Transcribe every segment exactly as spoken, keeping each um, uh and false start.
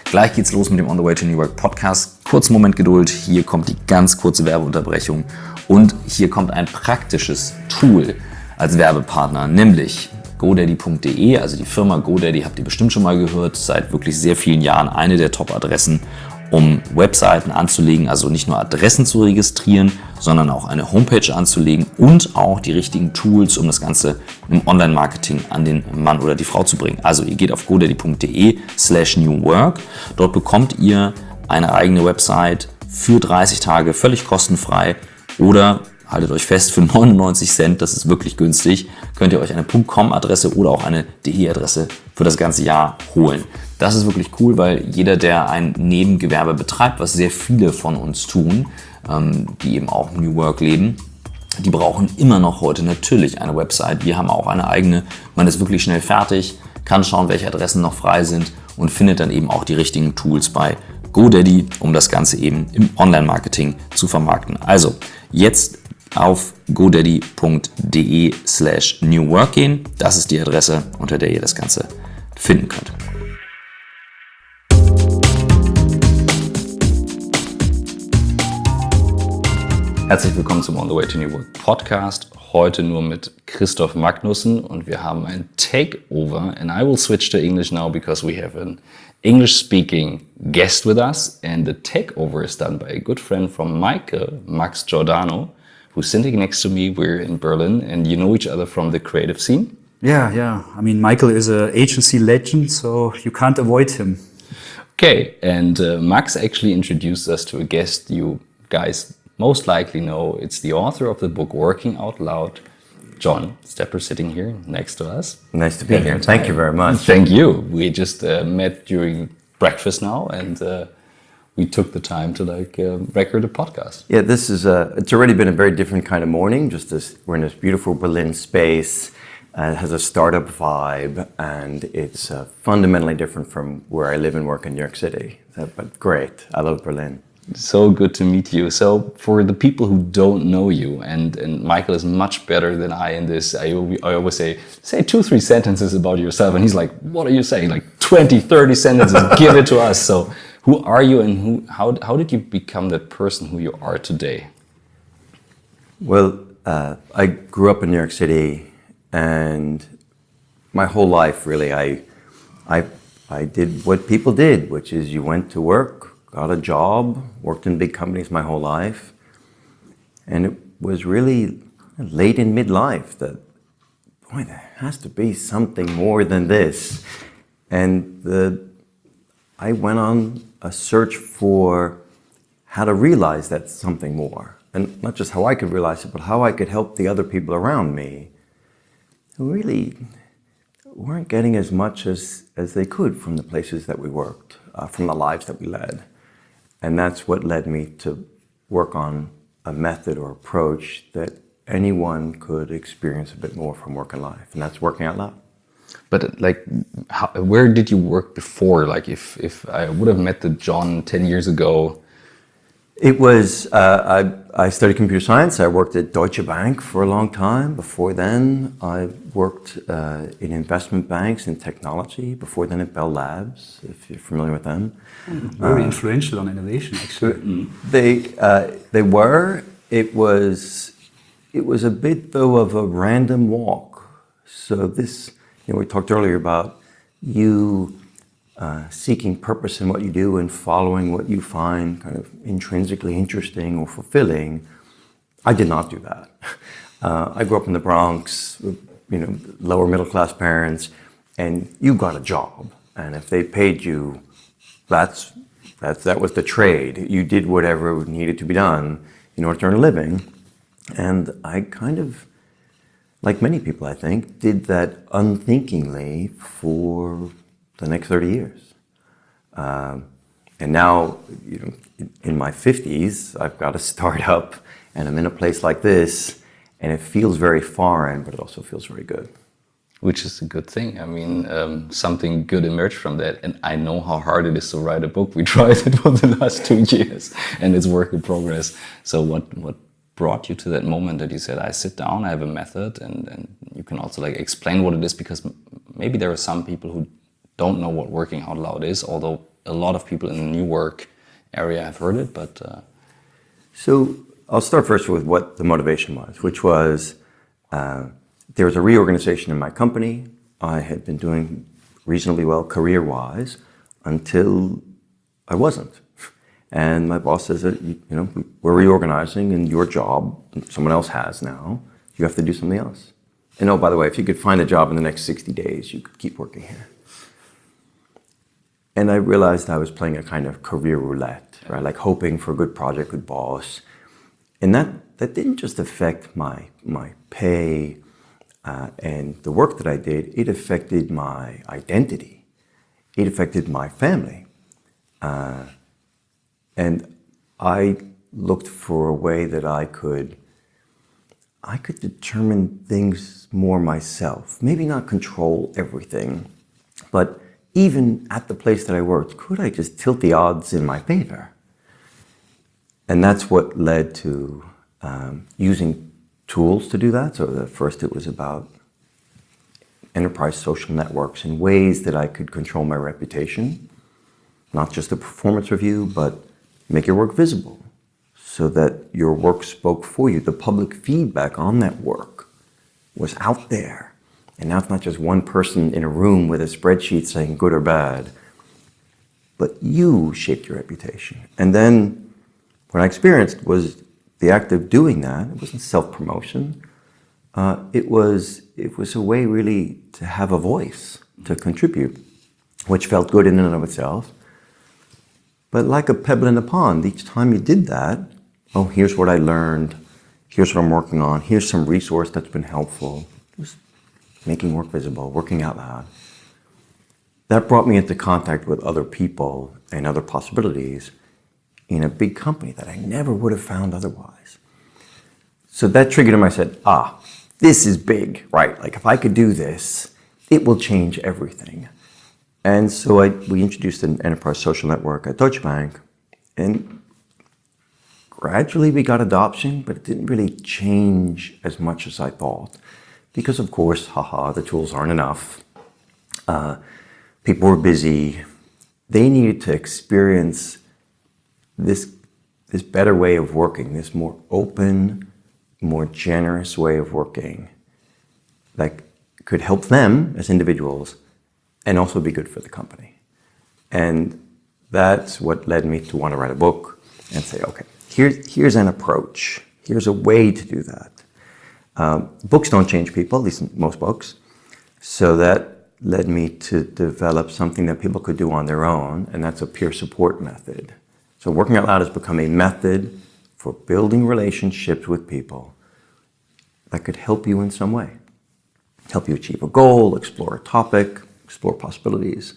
Gleich geht's los mit dem On the Way to New Work Podcast. Kurzen Moment Geduld, hier kommt die ganz kurze Werbeunterbrechung und hier kommt ein praktisches Tool als Werbepartner, nämlich GoDaddy punkt de, also die Firma GoDaddy, habt ihr bestimmt schon mal gehört, seit wirklich sehr vielen Jahren eine der Top-Adressen, um Webseiten anzulegen, also nicht nur Adressen zu registrieren, sondern auch eine Homepage anzulegen und auch die richtigen Tools, um das Ganze im Online-Marketing an den Mann oder die Frau zu bringen. Also ihr geht auf GoDaddy punkt de slash new work, dort bekommt ihr eine eigene Website für dreißig Tage völlig kostenfrei oder haltet euch fest, für neunundneunzig Cent, das ist wirklich günstig, könnt ihr euch eine .com-Adresse oder auch eine .de-Adresse für das ganze Jahr holen. Das ist wirklich cool, weil jeder, der ein Nebengewerbe betreibt, was sehr viele von uns tun, ähm, die eben auch New Work leben, die brauchen immer noch heute natürlich eine Website. Wir haben auch eine eigene, man ist wirklich schnell fertig, kann schauen, welche Adressen noch frei sind und findet dann eben auch die richtigen Tools bei GoDaddy, um das Ganze eben im Online-Marketing zu vermarkten. Also jetzt auf GoDaddy punkt de slash new work gehen. Das ist die Adresse, unter der ihr das Ganze finden könnt. Herzlich willkommen zum On the Way to New Work Podcast. Heute nur mit Christoph Magnussen und wir haben ein Takeover and I will switch to English now because we have an English-speaking guest with us and the takeover is done by a good friend from Michael, Max Giordano, who's sitting next to me. We're in Berlin and you know each other from the creative scene. Yeah, yeah. I mean, Michael is an agency legend, so you can't avoid him. Okay, and uh, Max actually introduced us to a guest you guys most likely know. It's the author of the book Working Out Loud, John Stepper, sitting here next to us. Nice to be yeah, here. Thank you very much. Thank you. We just uh, met during breakfast now and uh, we took the time to like uh, record a podcast. Yeah, this is a, it's already been a very different kind of morning. Just this, we're in this beautiful Berlin space. Uh, it has a startup vibe and it's uh, fundamentally different from where I live and work in New York City. So, but great. I love Berlin. So good to meet you. So for the people who don't know you, and, and Michael is much better than I in this, I, I always say, say two, three sentences about yourself. And he's like, what are you saying? Like twenty, thirty sentences, give it to us. So who are you and who, how, how did you become the person who you are today? Well, uh, I grew up in New York City and my whole life really, I, I, I did what people did, which is you went to work, got a job, worked in big companies my whole life. And it was really late in midlife that, boy, there has to be something more than this. And the, I went on a search for how to realize that something more. And not just how I could realize it, but how I could help the other people around me who really weren't getting as much as, as they could from the places that we worked, uh, from the lives that we led. And that's what led me to work on a method or approach that anyone could experience a bit more from work and life, and that's working out loud. But like, how, where did you work before? Like, if if I would have met the John ten years ago. It was, uh, I, I studied computer science. I worked at Deutsche Bank for a long time. Before then, I worked uh, in investment banks in technology. Before then at Bell Labs, if you're familiar with them. Very uh, influential on innovation, actually. They, uh, they were. It was, it was a bit, though, of a random walk. So this, you know, we talked earlier about you Uh, seeking purpose in what you do and following what you find kind of intrinsically interesting or fulfilling. I did not do that. Uh, I grew up in the Bronx, with, you know, lower middle class parents, and you got a job, and if they paid you, that's that's that was the trade. You did whatever needed to be done in order to earn a living, and I kind of, like many people, I think, did that unthinkingly for the next thirty years. Um, and now, you know, in my fifties, I've got a startup and I'm in a place like this and it feels very foreign, but it also feels very good. Which is a good thing. I mean, um, something good emerged from that. And I know how hard it is to write a book. We tried it for the last two years and it's work in progress. So what, what brought you to that moment that you said, I sit down, I have a method, and, and you can also like explain what it is, because maybe there are some people who don't know what working out loud is, although a lot of people in the new work area have heard it. But uh... so I'll start first with what the motivation was, which was uh, there was a reorganization in my company. I had been doing reasonably well career-wise until I wasn't. And my boss says that, you know, we're reorganizing and your job, someone else has now, you have to do something else. And oh, by the way, if you could find a job in the next sixty days, you could keep working here. And I realized I was playing a kind of career roulette, right? Like hoping for a good project, good boss. And that, that didn't just affect my, my pay uh, and the work that I did, it affected my identity. It affected my family. Uh, and I looked for a way that I could I could determine things more myself. Maybe not control everything, but even at the place that I worked, could I just tilt the odds in my favor? And that's what led to um, using tools to do that. So the first it was about enterprise social networks and ways that I could control my reputation, not just a performance review, but make your work visible, so that your work spoke for you. The public feedback on that work was out there. And now it's not just one person in a room with a spreadsheet saying good or bad, but you shaped your reputation. And then what I experienced was the act of doing that. It wasn't self-promotion. Uh, it was, it was a way really to have a voice, to contribute, which felt good in and of itself. But like a pebble in a pond, each time you did that, oh, here's what I learned, here's what I'm working on, here's some resource that's been helpful. Just making work visible, working out loud. That brought me into contact with other people and other possibilities in a big company that I never would have found otherwise. So that triggered him. I said, ah, this is big, right? Like if I could do this, it will change everything. And so I, we introduced an enterprise social network at Deutsche Bank, and gradually we got adoption, but it didn't really change as much as I thought. Because of course, haha, the tools aren't enough. Uh, people were busy. They needed to experience this, this better way of working, this more open, more generous way of working that could help them as individuals and also be good for the company. And that's what led me to want to write a book and say, okay, here's, here's an approach. Here's a way to do that. Um, books don't change people, at least most books. So that led me to develop something that people could do on their own, and that's a peer support method. So Working Out Loud has become a method for building relationships with people that could help you in some way. Help you achieve a goal, explore a topic, explore possibilities.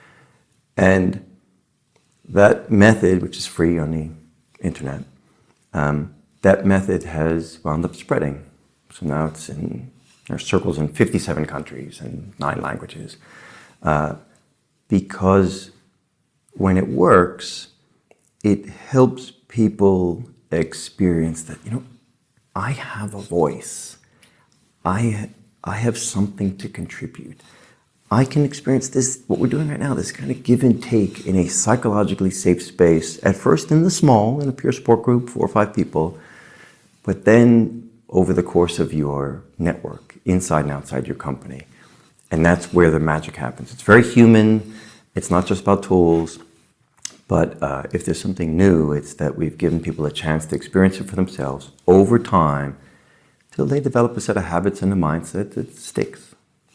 And that method, which is free on the internet, um, that method has wound up spreading. So now it's in, there are circles in fifty-seven countries and nine languages. Uh, because when it works, it helps people experience that, you know, I have a voice. I, I have something to contribute. I can experience this, what we're doing right now, this kind of give and take in a psychologically safe space, at first in the small, in a peer support group, four or five people, but then over the course of your network, inside and outside your company. And that's where the magic happens. It's very human. It's not just about tools. But uh, if there's something new, it's that we've given people a chance to experience it for themselves over time till they develop a set of habits and a mindset that sticks.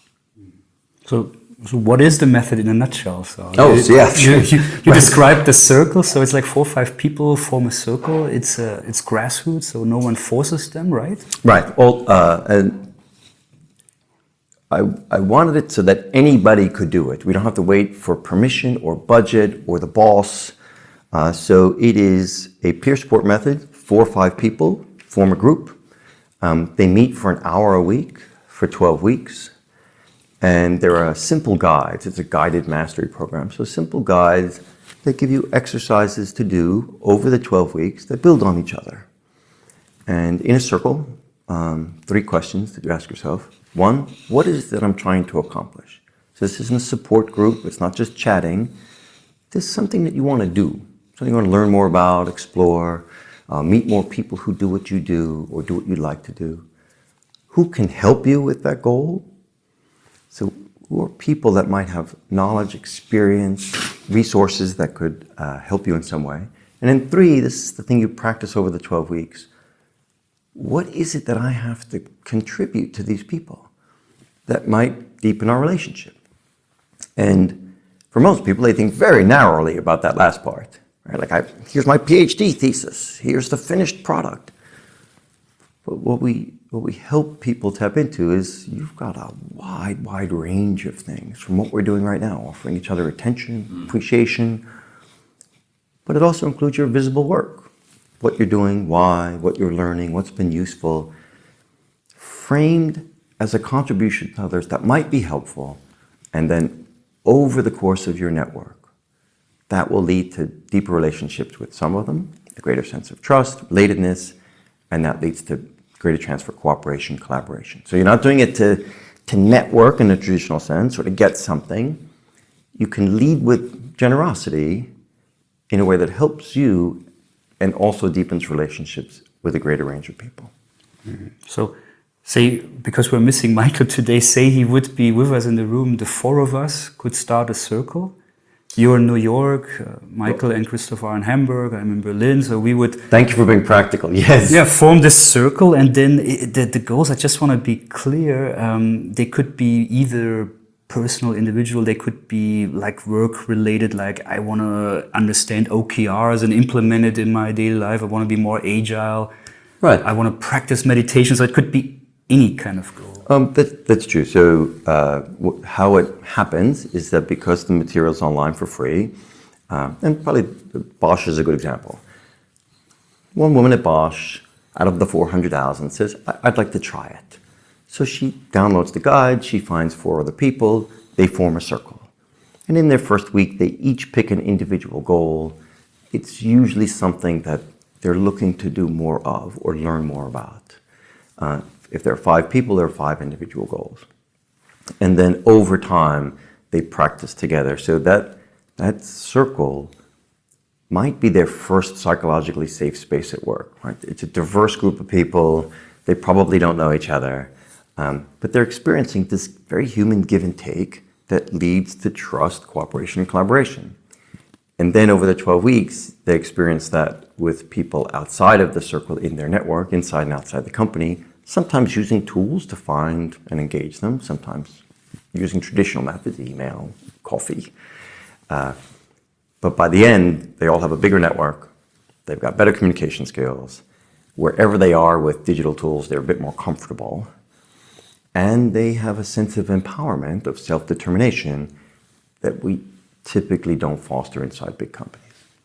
So, so what is the method in a nutshell? So oh, you, yeah. You, you, you described the circle, so it's like four or five people form a circle. It's uh, it's grassroots, so no one forces them, right? Right. Well, uh, and I, I wanted it so that anybody could do it. We don't have to wait for permission or budget or the boss. Uh, so it is a peer support method. Four or five people form a group. Um, they meet for an hour a week for twelve weeks. And there are simple guides. It's a guided mastery program. So simple guides that give you exercises to do over the twelve weeks that build on each other. And in a circle, um, three questions that you ask yourself. One, what is it that I'm trying to accomplish? So this isn't a support group. It's not just chatting. This is something that you want to do, something you want to learn more about, explore, uh, meet more people who do what you do or do what you'd like to do. Who can help you with that goal? So who are people that might have knowledge, experience, resources that could uh, help you in some way? And then three, this is the thing you practice over the twelve weeks. What is it that I have to contribute to these people that might deepen our relationship? And for most people, they think very narrowly about that last part. Right? Like, I, here's my PhD thesis. Here's the finished product. But what we what we help people tap into is you've got a wide, wide range of things from what we're doing right now, offering each other attention, appreciation. But it also includes your visible work, what you're doing, why, what you're learning, what's been useful, framed as a contribution to others that might be helpful, and then over the course of your network, that will lead to deeper relationships with some of them, a greater sense of trust, relatedness, and that leads to greater chance for cooperation, collaboration. So you're not doing it to, to network in a traditional sense or to get something. You can lead with generosity in a way that helps you and also deepens relationships with a greater range of people. Mm-hmm. So, say, because we're missing Michael today, say he would be with us in the room, the four of us could start a circle. You're in New York, uh, Michael and Christopher are in Hamburg, I'm in Berlin, so we would... Thank you for being practical, yes. Yeah, form this circle, and then it, the, the goals, I just want to be clear, um, they could be either personal, individual, they could be like work related, like I want to understand O K Rs and implement it in my daily life, I want to be more agile, right. I want to practice meditation, so it could be any kind of goal. Um, that, that's true. So uh, w- how it happens is that because the material is online for free, uh, and probably Bosch is a good example. One woman at Bosch, out of the four hundred thousand, says, I- I'd like to try it. So she downloads the guide, she finds four other people, they form a circle. And in their first week, they each pick an individual goal. It's usually something that they're looking to do more of or learn more about. Uh, If there are five people, there are five individual goals. And then over time, they practice together. So that, that circle might be their first psychologically safe space at work. Right? It's a diverse group of people. They probably don't know each other. Um, but they're experiencing this very human give and take that leads to trust, cooperation, and collaboration. And then over the twelve weeks, they experience that with people outside of the circle in their network, inside and outside the company, sometimes using tools to find and engage them, sometimes using traditional methods, email, coffee. Uh, but by the end, they all have a bigger network. They've got better communication skills. Wherever they are with digital tools, they're a bit more comfortable. And they have a sense of empowerment, of self-determination that we typically don't foster inside big companies.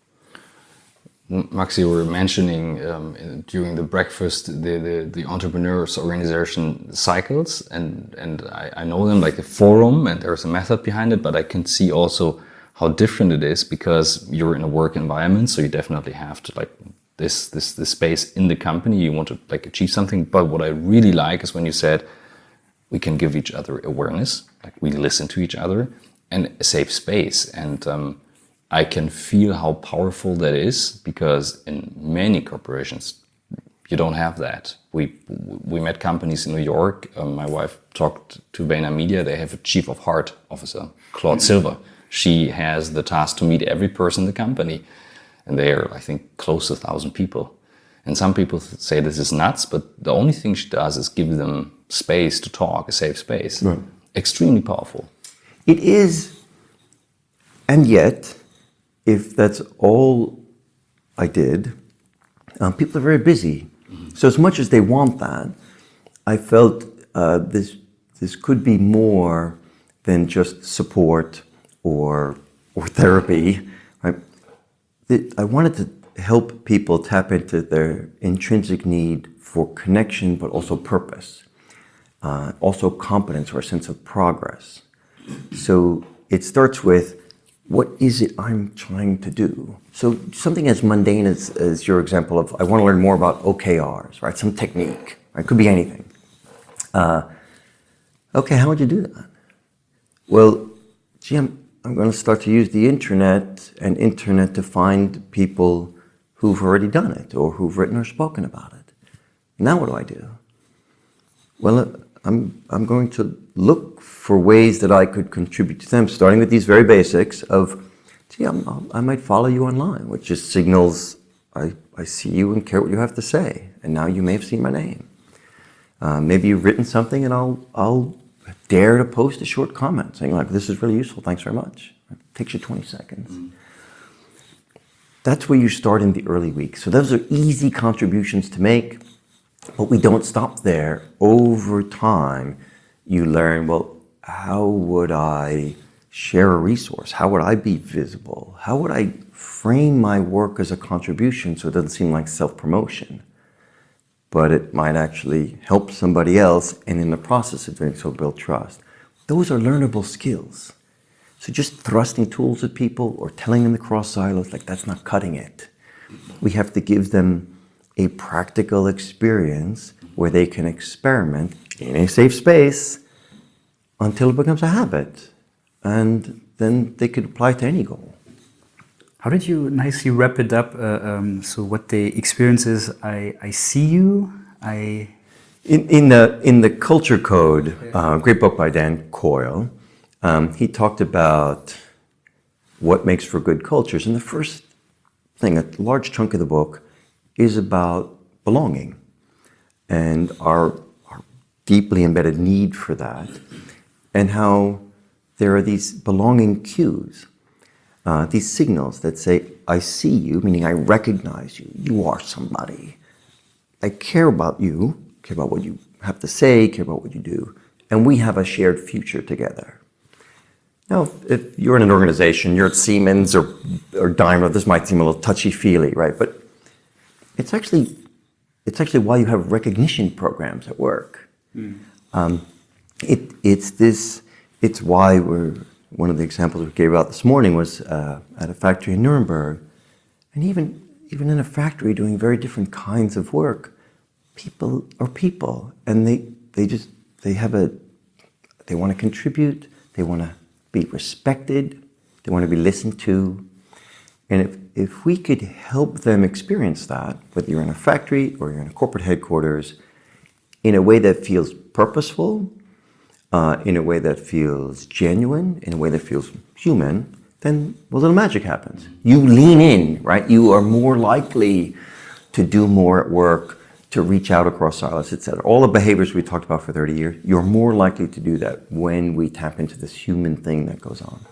Max, you were mentioning um, during the breakfast the, the, the entrepreneurs organization cycles, and, and I, I know them like the forum, and there's a method behind it, but I can see also how different it is because you're in a work environment, so you definitely have to like this this this space in the company. You want to like achieve something, but what I really like is when you said we can give each other awareness, like we listen to each other, and a safe space, and um, I can feel how powerful that is because in many corporations, you don't have that. We we met companies in New York. Um, my wife talked to VaynerMedia. They have a chief of heart officer, Claude Silver. She has the task to meet every person in the company. And they are, I think, close to a thousand people. And some people say this is nuts, but the only thing she does is give them space to talk, a safe space. Right. Extremely powerful. It is, and yet, if that's all I did, um, people are very busy. Mm-hmm. So as much as they want that, I felt uh, this this could be more than just support or or therapy. Right? I wanted to help people tap into their intrinsic need for connection, but also purpose, uh, also competence or a sense of progress. So it starts with, what is it I'm trying to do? So something as mundane as, as your example of, I want to learn more about O K Rs, right? Some technique, right? It could be anything. Uh, okay, how would you do that? well, gee, I'm, I'm going to start to use the internet and internet to find people who've already done it or who've written or spoken about it. Now what do I do? Well, uh, I'm, I'm going to look for ways that I could contribute to them, starting with these very basics of, gee, I'm, I might follow you online, which just signals I, I see you and care what you have to say. And now you may have seen my name. Uh, maybe you've written something and I'll, I'll dare to post a short comment saying like, this is really useful, thanks very much. It takes you twenty seconds. Mm-hmm. That's where you start in the early weeks. So those are easy contributions to make, but we don't stop there. Over time, you learn, well, how would I share a resource? How would I be visible? How would I frame my work as a contribution so it doesn't seem like self-promotion? But it might actually help somebody else, and in the process of doing so, build trust. Those are learnable skills. So just thrusting tools at people or telling them to cross silos, like that's not cutting it. We have to give them a practical experience where they can experiment in a safe space until it becomes a habit. And then they could apply to any goal. How did you nicely wrap it up? Uh, um, so what the experience is, I, I see you, I... In, in, the, in the Culture Code, uh, great book by Dan Coyle, um, he talked about what makes for good cultures. And the first thing, a large chunk of the book, is about belonging and our, our deeply embedded need for that, and how there are these belonging cues. Uh, these signals that say, I see you, meaning I recognize you, you are somebody. I care about you, care about what you have to say, care about what you do, and we have a shared future together. Now, if, if you're in an organization, you're at Siemens or, or Daimler, this might seem a little touchy-feely, right? But it's actually, it's actually why you have recognition programs at work. Mm. Um, it, it's this, it's why we're, one of the examples we gave out this morning was uh, at a factory in Nuremberg. And even, even in a factory doing very different kinds of work, people are people. And they, they just, they have a, they want to contribute, they want to be respected, they want to be listened to. And if, if we could help them experience that, whether you're in a factory or you're in a corporate headquarters, in a way that feels purposeful, Uh, in a way that feels genuine, in a way that feels human, then, well, little magic happens. You lean in, right? You are more likely to do more at work, to reach out across silos, et cetera. All the behaviors we talked about for thirty years, you're more likely to do that when we tap into this human thing that goes on.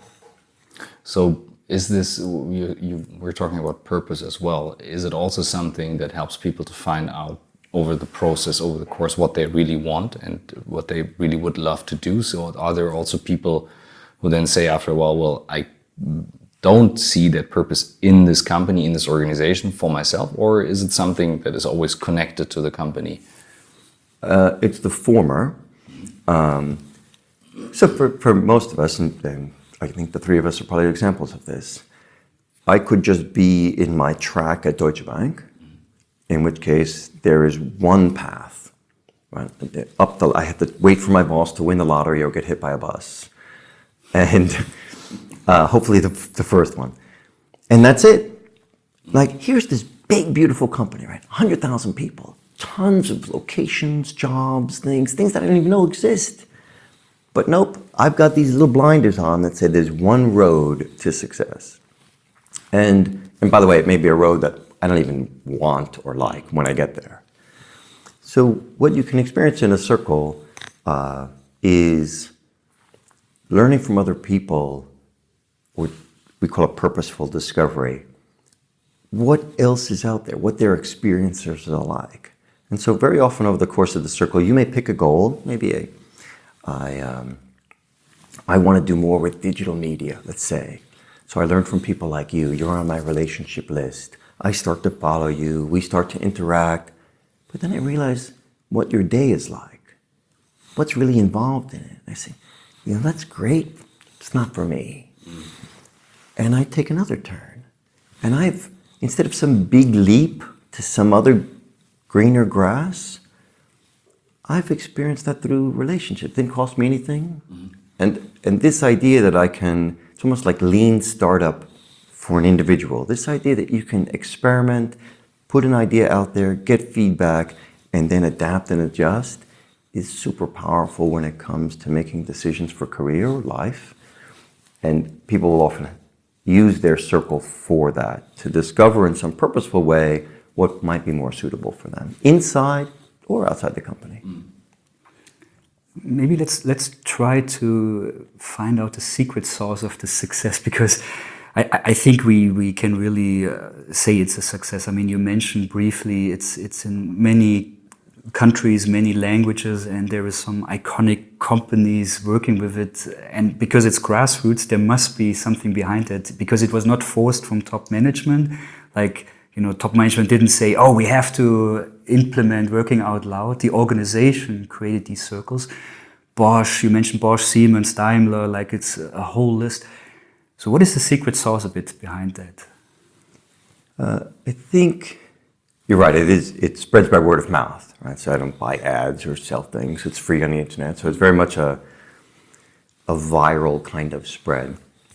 So is this, you, you, we're talking about purpose as well. Is it also something that helps people to find out over the process, over the course, what they really want and what they really would love to do? So are there also people who then say after a while, well, I don't see that purpose in this company, in this organization for myself? Or is it something that is always connected to the company? Uh, it's the former. Um, so for, for most of us, and, and I think the three of us are probably examples of this, I could just be in my track at Deutsche Bank, in which case there is one path, right? Up the, I have to wait for my boss to win the lottery or get hit by a bus. And uh, hopefully the, the first one. And that's it. Like, here's this big, beautiful company, right? one hundred thousand people, tons of locations, jobs, things, things that I don't even know exist. But nope, I've got these little blinders on that say there's one road to success. And, and by the way, it may be a road that I don't even want or like when I get there. So what you can experience in a circle uh, is learning from other people, what we call a purposeful discovery. What else is out there? What their experiences are like? And so very often over the course of the circle, you may pick a goal, maybe a, I, um, I want to do more with digital media, let's say. So I learned from people like you, you're on my relationship list. I start to follow you, we start to interact, but then I realize what your day is like, what's really involved in it. I say, you know, that's great, it's not for me. Mm. And I take another turn. And I've, instead of some big leap to some other greener grass, I've experienced that through relationship. It didn't cost me anything, mm. And, and this idea that I can, it's almost like lean startup for an individual. This idea that you can experiment, put an idea out there, get feedback, and then adapt and adjust is super powerful when it comes to making decisions for career or life. And people will often use their circle for that, to discover in some purposeful way what might be more suitable for them, inside or outside the company. Maybe let's let's try to find out the secret sauce of the success, because I, I think we, we can really uh, say it's a success. I mean, you mentioned briefly it's it's in many countries, many languages, and there is some iconic companies working with it. And because it's grassroots, there must be something behind it, because it was not forced from top management. Like, you know, top management didn't say, oh, we have to implement working out loud. The organization created these circles. Bosch, you mentioned Bosch, Siemens, Daimler, like it's a whole list. So what is the secret sauce a bit behind that? Uh, I think you're right. It is. It spreads by word of mouth, right? So I don't buy ads or sell things. It's free on the internet. So it's very much a a viral kind of spread.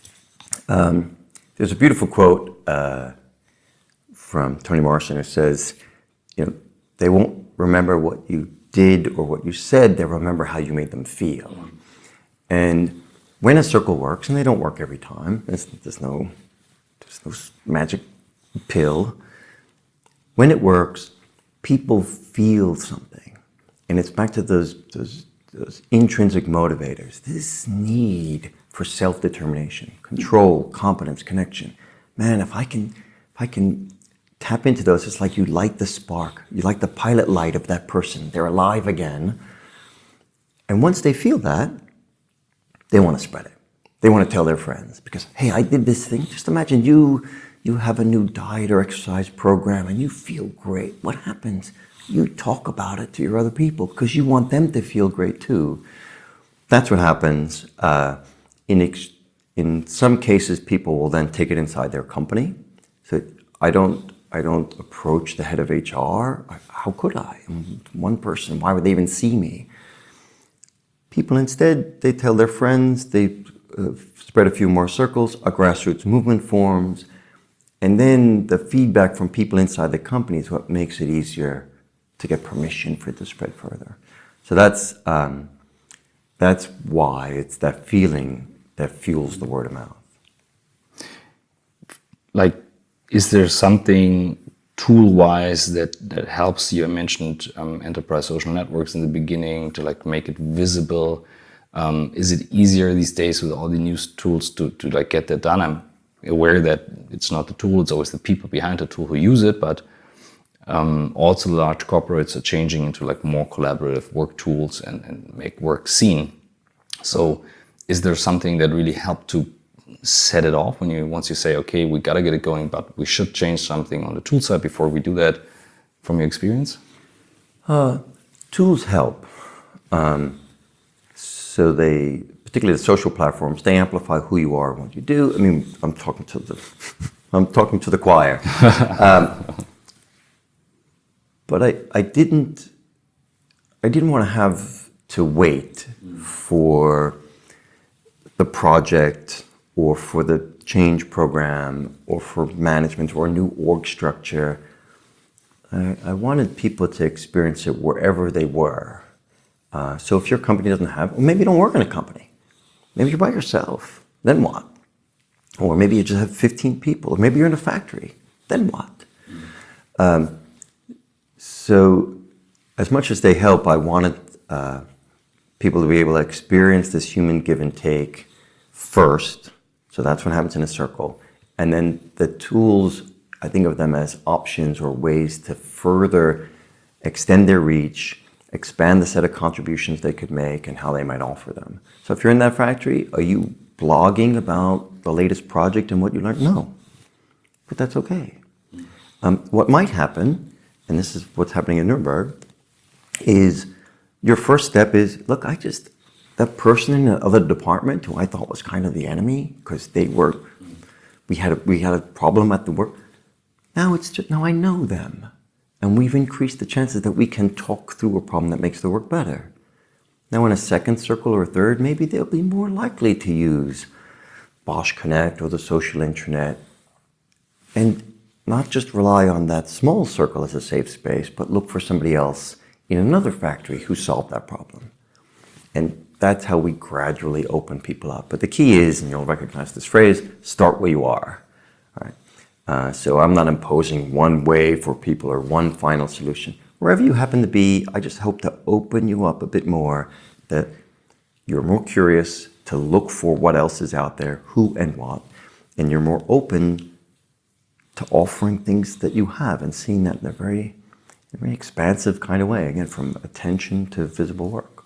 Um, there's a beautiful quote uh, from Toni Morrison who says, you know, they won't remember what you did or what you said. They'll remember how you made them feel. And when a circle works, and they don't work every time, there's, there's no there's no magic pill. When it works, people feel something. And it's back to those, those, those intrinsic motivators. This need for self-determination, control, competence, connection. Man, if I can, if I can tap into those, it's like you light the spark. You light the pilot light of that person. They're alive again. And once they feel that, they want to spread it. They want to tell their friends. Because, hey, I did this thing. Just imagine you... You have a new diet or exercise program and you feel great. What happens? You talk about it to your other people because you want them to feel great too. That's what happens. Uh, in, ex- in some cases, people will then take it inside their company. So I don't, I don't approach the head of H R. How could I? I'm one person. Why would they even see me? People instead, they tell their friends, they uh, spread a few more circles, a grassroots movement forms. And then the feedback from people inside the company is what makes it easier to get permission for it to spread further. So that's um, that's why it's that feeling that fuels the word of mouth. Like, is there something tool-wise that, that helps you? I mentioned um, enterprise social networks in the beginning to like make it visible. Um, is it easier these days with all the new tools to, to like get that done? I'm aware that it's not the tool, it's always the people behind the tool who use it, but um, also large corporates are changing into like more collaborative work tools and, and make work seen. So is there something that really helped to set it off when you, once you say, okay, we gotta get it going, but we should change something on the tool side before we do that, from your experience? Uh, tools help. Um, so they, particularly the social platforms, they amplify who you are and what you do. I mean, I'm talking to the, I'm talking to the choir. um, but I, I didn't, I didn't want to have to wait for the project or for the change program or for management or a new org structure. I, I wanted people to experience it wherever they were. Uh, so if your company doesn't have, or maybe you don't work in a company. Maybe you're by yourself. Then what? Or maybe you just have fifteen people. Or maybe you're in a factory. Then what? Um, so as much as they help, I wanted uh, people to be able to experience this human give and take first. So that's what happens in a circle. And then the tools, I think of them as options or ways to further extend their reach, expand the set of contributions they could make and how they might offer them. So if you're in that factory, are you blogging about the latest project and what you learned? No, but that's okay. Um, what might happen, and this is what's happening in Nuremberg, is your first step is, look, I just, that person in the other department who I thought was kind of the enemy because they were, we had a, we had a problem at the work. Now it's just, now I know them. And we've increased the chances that we can talk through a problem that makes the work better. Now in a second circle or a third, maybe they'll be more likely to use Bosch Connect or the social intranet, and not just rely on that small circle as a safe space, but look for somebody else in another factory who solved that problem. And that's how we gradually open people up. But the key is, and you'll recognize this phrase, start where you are. All right? Uh, so I'm not imposing one way for people or one final solution. Wherever you happen to be, I just hope to open you up a bit more, that you're more curious to look for what else is out there, who and what, and you're more open to offering things that you have and seeing that in a very, a very expansive kind of way, again, from attention to visible work.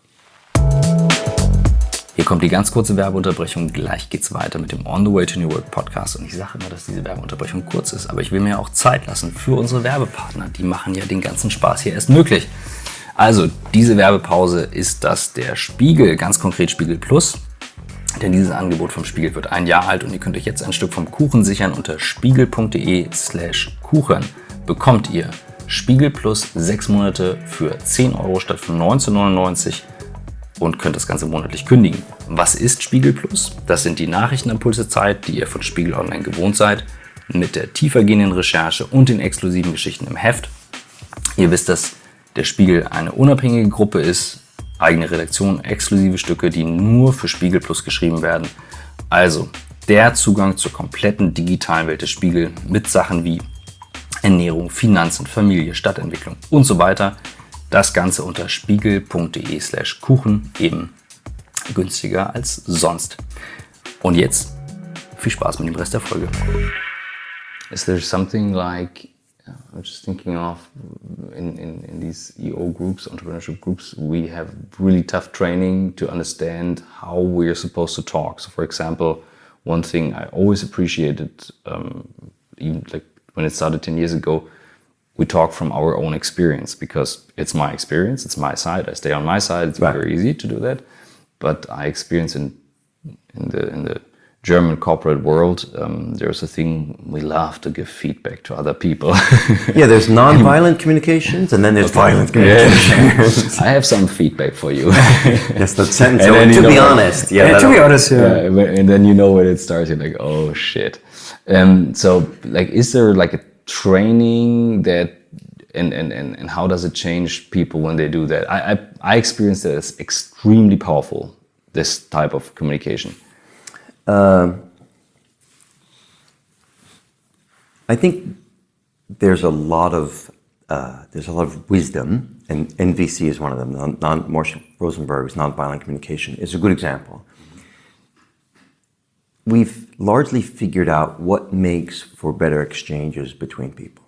Hier kommt die ganz kurze Werbeunterbrechung, gleich geht's weiter mit dem On the Way to New Work Podcast. Und ich sage immer, dass diese Werbeunterbrechung kurz ist, aber ich will mir auch Zeit lassen für unsere Werbepartner. Die machen ja den ganzen Spaß hier erst möglich. Also, diese Werbepause ist das der Spiegel, ganz konkret Spiegel Plus. Denn dieses Angebot vom Spiegel wird ein Jahr alt und ihr könnt euch jetzt ein Stück vom Kuchen sichern. Unter spiegel.de slash Kuchen bekommt ihr Spiegel Plus sechs Monate für zehn Euro statt für neunzehn neunundneunzig und könnt das Ganze monatlich kündigen. Was ist Spiegel Plus? Das sind die Nachrichtenimpulse Zeit, die ihr von Spiegel Online gewohnt seid, mit der tiefergehenden Recherche und den exklusiven Geschichten im Heft. Ihr wisst, dass der Spiegel eine unabhängige Gruppe ist, eigene Redaktion, exklusive Stücke, die nur für Spiegel Plus geschrieben werden. Also der Zugang zur kompletten digitalen Welt des Spiegel mit Sachen wie Ernährung, Finanzen, Familie, Stadtentwicklung und so weiter. Das Ganze unter spiegel.de slash Kuchen, eben günstiger als sonst. Und jetzt viel Spaß mit dem Rest der Folge. Is there something like, I'm just thinking of in, in, in these E O groups, entrepreneurship groups, we have really tough training to understand how we're supposed to talk. So for example, one thing I always appreciated, um, even like when it started ten years ago, we talk from our own experience because it's my experience, it's my side, I stay on my side, it's Right. very easy to do that. But I experience in, in the, in the German corporate world, um, there's a thing we love to give feedback to other people. Yeah, there's non-violent communications and then there's violent communications. I have some feedback for you. Yes, that sentence. And So, then to you be know- honest, yeah, Yeah, to that'll- be honest, yeah. Yeah, when- and then you know when it starts, you're like, oh shit. Um, so, like, is there like a training that, and, and, and, and how does it change people when they do that? I, I, I experienced that as extremely powerful, this type of communication. I think there's a lot of uh, there's a lot of wisdom, and N V C is one of them. Non, non, Marshall Rosenberg's nonviolent communication is a good example. We've largely figured out what makes for better exchanges between people,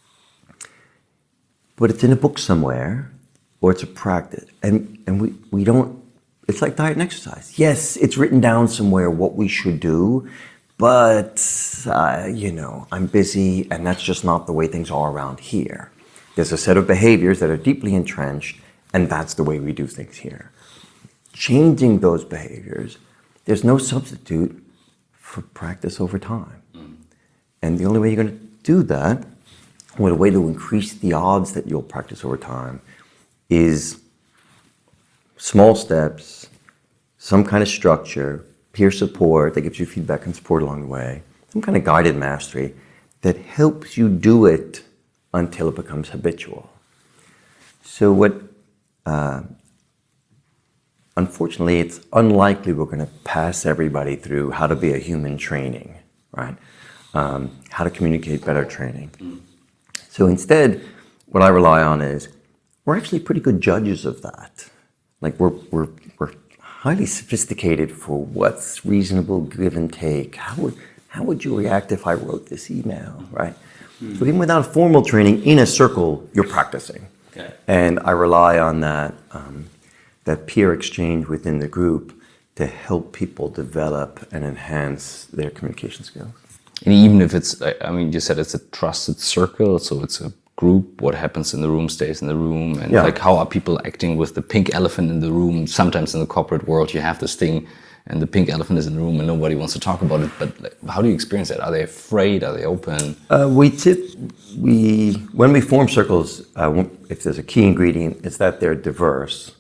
but it's in a book somewhere, or it's a practice, and and we we don't. It's like diet and exercise. Yes, it's written down somewhere what we should do, but, uh, you know, I'm busy and that's just not the way things are around here. There's a set of behaviors that are deeply entrenched and that's the way we do things here. Changing those behaviors, there's no substitute for practice over time. Mm. And the only way you're going to do that, or the way to increase the odds that you'll practice over time, is small steps, some kind of structure, peer support that gives you feedback and support along the way, some kind of guided mastery that helps you do it until it becomes habitual. So what, uh, unfortunately, it's unlikely we're going to pass everybody through how to be a human training, right? Um, how to communicate better training. So instead, what I rely on is we're actually pretty good judges of that. Like we're, we're, we're highly sophisticated for what's reasonable give and take. How would, how would you react if I wrote this email, right? Mm. So even without formal training, in a circle, you're practicing. Okay. And I rely on that, um, that peer exchange within the group to help people develop and enhance their communication skills. And even if it's, I mean, you said it's a trusted circle, so it's a group, what happens in the room stays in the room, and yeah. like how are people acting with the pink elephant in the room? Sometimes in the corporate world you have this thing and the pink elephant is in the room and nobody wants to talk about it, but like, how do you experience that? Are they afraid? Are they open? Uh, we tip, we, when we form circles, uh, if there's a key ingredient, it's that they're diverse.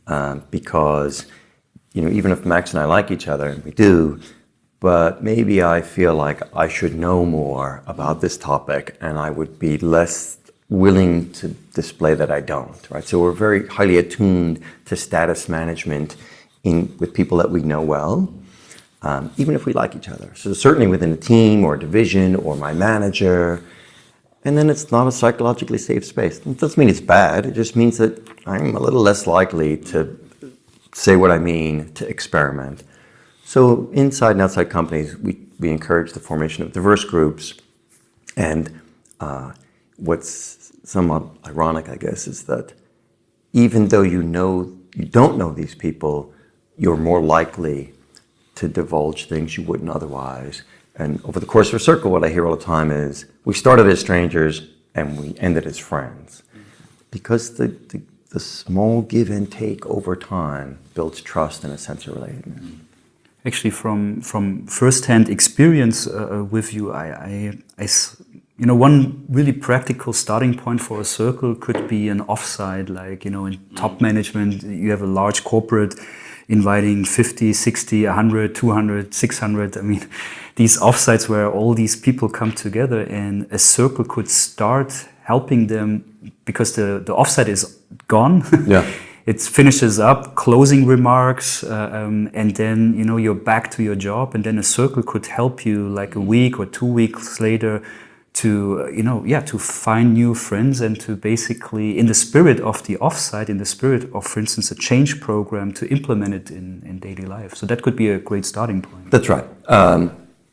um, because, you know, even if Max and I like each other, and we do, but maybe I feel like I should know more about this topic, and I would be less willing to display that I don't, right? So we're very highly attuned to status management in with people that we know well, um, even if we like each other. So certainly within a team or a division or my manager, and then it's not a psychologically safe space. It doesn't mean it's bad, it just means that I'm a little less likely to say what I mean, to experiment. So inside and outside companies, we, we encourage the formation of diverse groups. And uh, what's somewhat ironic, I guess, is that even though you know you don't know these people, you're more likely to divulge things you wouldn't otherwise. And over the course of a circle, what I hear all the time is, we started as strangers and we ended as friends. Because the, the, the small give and take over time builds trust and a sense of relatedness. Actually, from from first-hand experience uh, with you, I, I, I, you know, one really practical starting point for a circle could be an offsite, like, you know, in top management, you have a large corporate inviting fifty, sixty, one hundred, two hundred, six hundred. I mean, these offsites where all these people come together, and a circle could start helping them because the, the offsite is gone. Yeah. It finishes up, closing remarks, uh, um, and then, you know, you're back to your job, and then a circle could help you like a week or two weeks later to, uh, you know, yeah, to find new friends and to basically, in the spirit of the offsite, in the spirit of, for instance, a change program, to implement it in, in daily life. So that could be a great starting point. That's right. Um,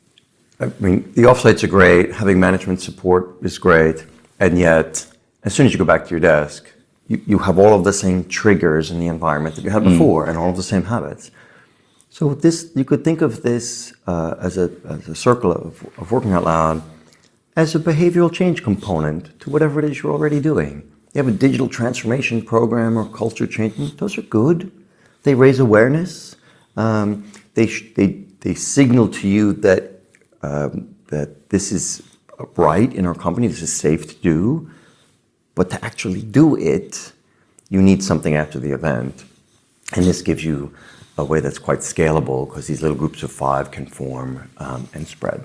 I mean, the offsites are great, having management support is great, and yet, as soon as you go back to your desk, You, you have all of the same triggers in the environment that you had before, mm. and all of the same habits. So this, you could think of this uh, as, a, as a circle of, of working out loud as a behavioral change component to whatever it is you're already doing. You have a digital transformation program or culture change, those are good. They raise awareness. Um, they, they, they signal to you that, um, that this is right in our company, this is safe to do. But to actually do it, you need something after the event. And this gives you a way that's quite scalable, because these little groups of five can form um, and spread.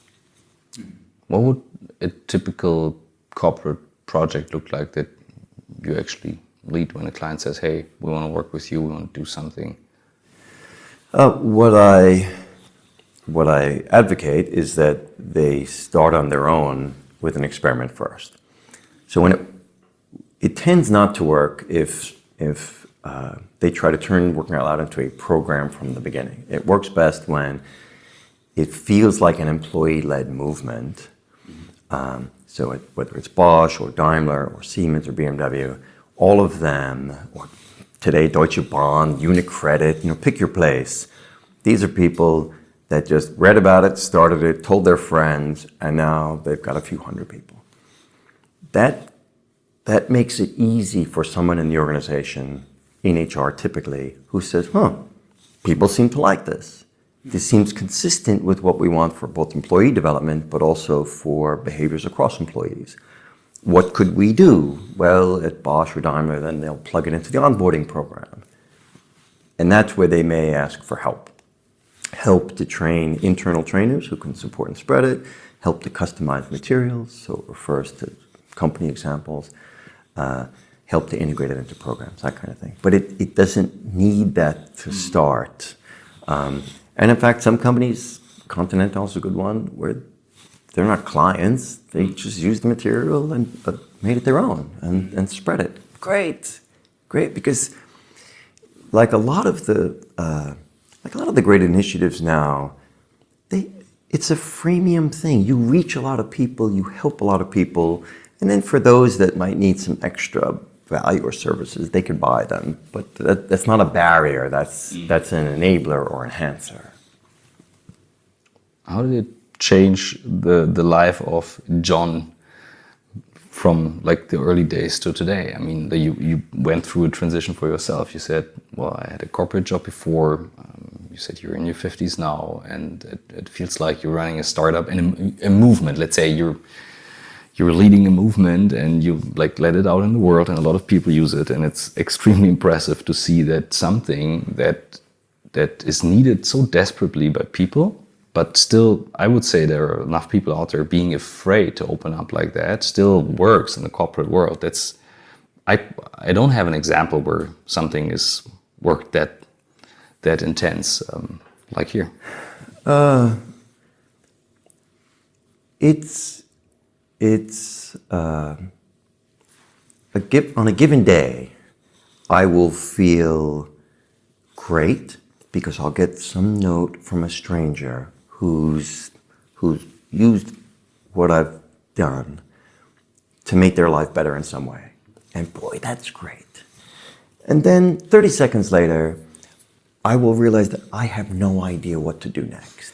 What would a typical corporate project look like that you actually lead when a client says, hey, we want to work with you, we want to do something? Uh, what I what I advocate is that they start on their own with an experiment first. So when it It tends not to work if, if uh, they try to turn Working Out Loud into a program from the beginning. It works best when it feels like an employee-led movement. Um, so it, whether it's Bosch or Daimler or Siemens or B M W, all of them, or today Deutsche Bahn, UniCredit, you know, pick your place. These are people that just read about it, started it, told their friends, and now they've got a few hundred people. That That makes it easy for someone in the organization, in H R typically, who says, huh, people seem to like this. This seems consistent with what we want for both employee development, but also for behaviors across employees. What could we do? Well, at Bosch or Daimler, then they'll plug it into the onboarding program. And that's where they may ask for help. Help to train internal trainers who can support and spread it, help to customize materials, so it refers to company examples, uh, help to integrate it into programs, that kind of thing. But it, it doesn't need that to start. Um, and in fact, some companies, Continental is a good one, where they're not clients, they just use the material and uh, made it their own and, and spread it. Great, great, because like a lot of the, uh, like a lot of the great initiatives now, they, it's a freemium thing. You reach a lot of people, you help a lot of people, and then for those that might need some extra value or services, they could buy them. But that, that's not a barrier, that's, that's an enabler or enhancer. How did it change the, the life of John from like the early days to today? I mean, the, you, you went through a transition for yourself. You said, well, I had a corporate job before. Um, you said you're in your fifties now, and it, it feels like you're running a startup and a, a movement. Let's say you're you're leading a movement and you like let it out in the world, and a lot of people use it, and it's extremely impressive to see that something that that is needed so desperately by people, but still, I would say there are enough people out there being afraid to open up like that, still works in the corporate world. That's I I don't have an example where something is worked that that intense um, like here. Uh, it's it's uh, a give, on a given day, I will feel great because I'll get some note from a stranger who's who's used what I've done to make their life better in some way. And boy, that's great. And then thirty seconds later, I will realize that I have no idea what to do next.